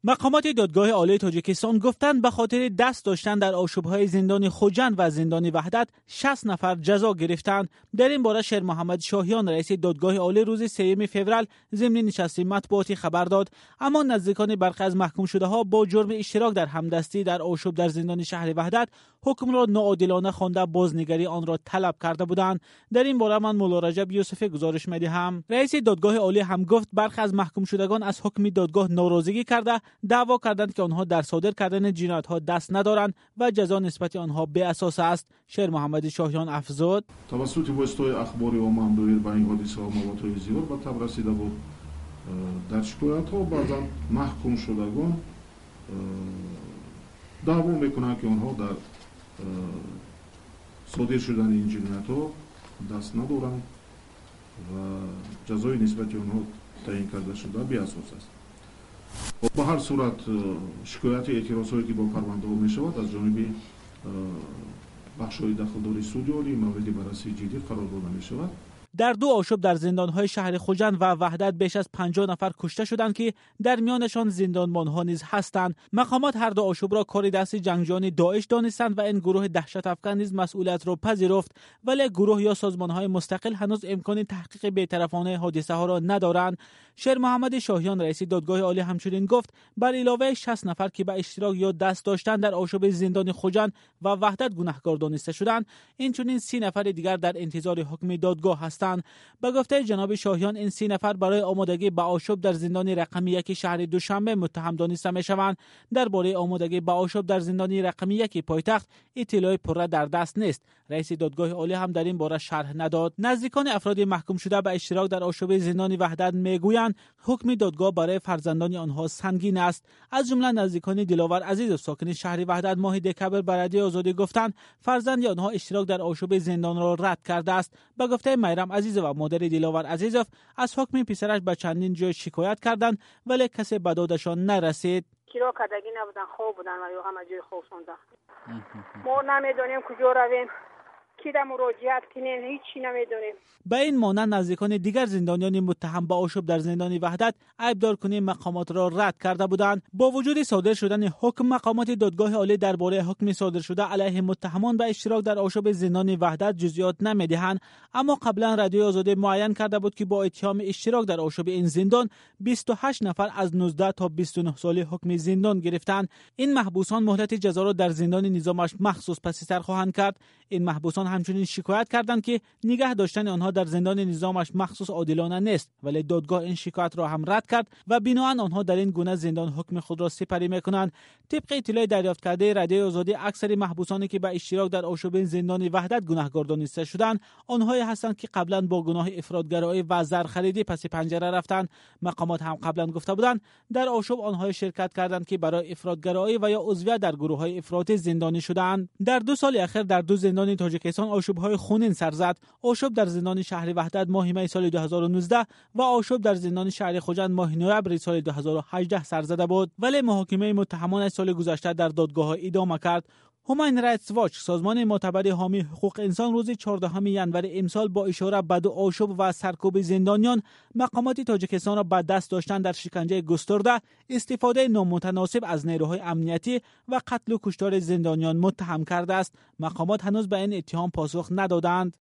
مقامات دادگاه عالی تاجیکستان گفتند به خاطر دست داشتن در آشوب‌های زندان خوجند و زندان وحدت 60 نفر جزا گرفتند. در این باره شیر محمد شاهیان رئیس دادگاه عالی روز 3 فوریه ضمن نشست مطبوعاتی خبر داد، اما نزدیکان برخی از محکوم شده ها با جرم اشتراک در همدستی در آشوب در زندان شهر وحدت حکم را ناعادلانه خوانده بازنگری آن را طلب کرده بودند. در این باره من مولا رجب یوسفی گزارش می‌دهم. رئیس دادگاه عالی هم گفت برخی از محکوم شدگان از حکم دادگاه ناراضگی کرده دعوا کردند که آنها در صادر کردن جنایت‌ها دست ندارند و جزا نسبت آنها بی اساس است. شیر محمد شاهیان افزود: توسط واسطه اخباری عموم دویر با این حادثه و موضوعات زیاد به تب رسیده بود. در شکایت‌ها بعضا محکوم شدگان دعوا میکنند که آنها در صادر شدن این جنایت‌ها دست ندارند و جزای نسبت آنها تعیین کرده شده بی اساس است. به هر صورت شکایت اعتراضاتی که با پرونده ها می شود از جانب بخش‌های دخلداری سود عالی مورد بررسی جدی قرار داده می شود. در 2 آشوب در زندان‌های شهر خوجند و وحدت بیش از 50 نفر کشته شدند که در میانشان زندانبان‌ها نیز هستند. مقامات هر 2 آشوب را کار دست جنگجویان داعش دانستند و این گروه دهشت افکن نیز مسئولیت را پذیرفت، ولی گروه یا سازمان‌های مستقل هنوز امکان تحقیق بی‌طرفانه حادثه ها را ندارند. شیر محمد شاهیان رئیس دادگاه عالی همچنین گفت بر علاوه 60 نفر که به اشتراک یا دست داشتن در آشوب زندان خوجند و وحدت گناهکار دانسته شدند، اینچنین 30 نفر دیگر در انتظار حکم دادگاه هستند. به گفته جناب شاهیان این 30 نفر برای آمادگی به آشوب در زندان رقم 1 شهر دوشنبه متهم دانسته می‌شوند. درباره آمادگی به آشوب در زندان رقم 1 پایتخت اطلاع پره در دست نیست. رئیس دادگاه عالی هم در این باره شرح نداد. نزدیکان افراد محکوم شده به اشتراک در آشوب زندان وحدت میگویند حکم دادگاه برای فرزندان آنها سنگین است. از جمله نزدیکان دلاور عزیزов ساکن شهر وحدت ماه دکبر به رادیو آزادی گفتند فرزند آنها اشتراک در آشوب زندان را رد کرده است. به گفته میرم عزیزov و مادر دلاور عزیزov از حکم پسرش به چندین جای شکایت کردند ولی کسی به دادشان نرسید. کیرا کدگی نبودن، خوب بودن و همه جای خوب سوندن. ما نمیدونیم کجا رویم، کی در مراجعت کنیم، هیچی نمیدونیم. به این مانند نزدیکان دیگر زندانیان متهم به آشوب در زندان وحدت عیبدار کنی مقامات را رد کرده بودند. با وجود صادر شدن حکم، مقامات دادگاه عالی درباره حکم صادر شده علیه متهمان به اشتراک در آشوب زندان وحدت جزئیات نمیدهند، اما قبلا رادیو آزادی معین کرده بود که با اتهام اشتراک در آشوب این زندان 28 نفر از 19 تا 29 ساله حکم زندان گرفتند. این محبوسان مهلت جزا را در زندان نظامش مخصوص پس سر خواهند کرد. این محبوسان همچنین شکایت کردند که نگه داشتن آنها در زندان نظامش مخصوص عادلانه نیست، ولی دادگاه این شکایت را هم رد کرد و بنابراین آنها در این گونه زندان حکم خود را سپری میکنند. طبق اطلاع دریافت کرده رادیو آزادی اکثر محبوسانی که به اشتراک در آشوب زندان وحدت گناهکار دانسته شدند آنهایی هستند که قبلا با گناه افراطگرایی و زرخریدی پس پنجره رفتند. مقامات هم قبلا گفته بودند در آشوب آنهایی شرکت کردند که برای افراطگرایی و یا عضویت در گروه‌های افراطی زندانی شدند. در 2 سال اخیر در 2 زندان تاجیکستان آشوب‌های خونین سر زد. آشوب در زندان شهر وحدت ماه می سال 2019 و آشوب در زندان شهر خوجند ماه نوامبر سال 2018 سر زده بود، ولی محاکمه متهمان از سال گذشته در دادگاه ادامه کرد. هومن رایتس واچ، سازمان معتبر حامی حقوق انسان، روز 14 ژانویه امسال با اشاره به 2 آشوب و سرکوب زندانیان مقامات تاجیکستان را به دست داشتن در شکنجه گسترده، استفاده نامتناسب از نیروهای امنیتی و قتل و کشتار زندانیان متهم کرده است. مقامات هنوز به این اتهام پاسخ ندادند.